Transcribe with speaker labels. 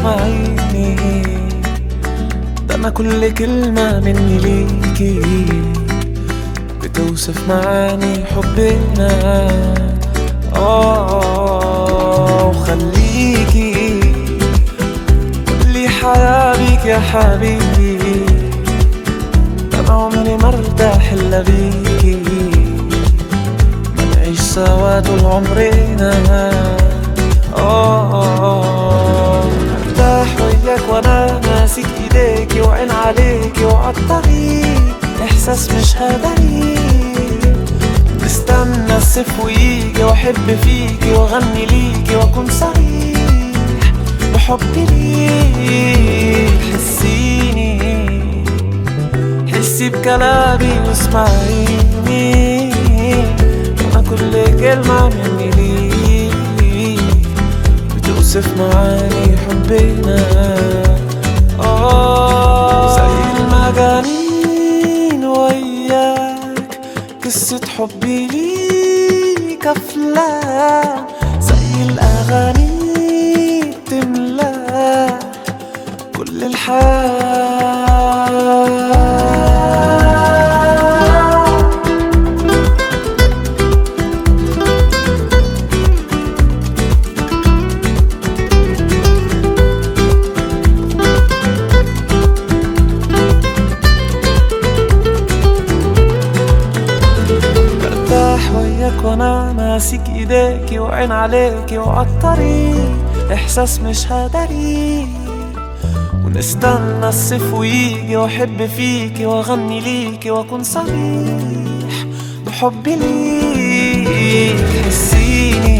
Speaker 1: واسمعيني، ده انا كل كلمة مني ليكي بتوصف معاني حبنا. وخليكي كل حياة بيك يا حبيبي، ده انا عمري ما ارتاح الا بيكي، ما نعيش سوا طول عمرنا. ارتاح وياك وانا ماسك ايديكي وعين عليكي وعالطريق احساس مش هدري، بستنى الصيف ويجي واحب فيكي واغني ليكي واكون صريح بحبي ليك. حسي بكلامي واسمعيني، انا كل كلمة مني ليك بتوصف معاني حبنا. زي المجانين وياك قصة حبي ليك أفلام، زي الأغاني بتملا كل الحياة. وانا ماسك ايديكي وعين عليكي وعالطريق احساس مش هدري، ونستنى الصيف ويجي واحب فيكي واغني ليكي واكون صريح بحبي ليك. حسيني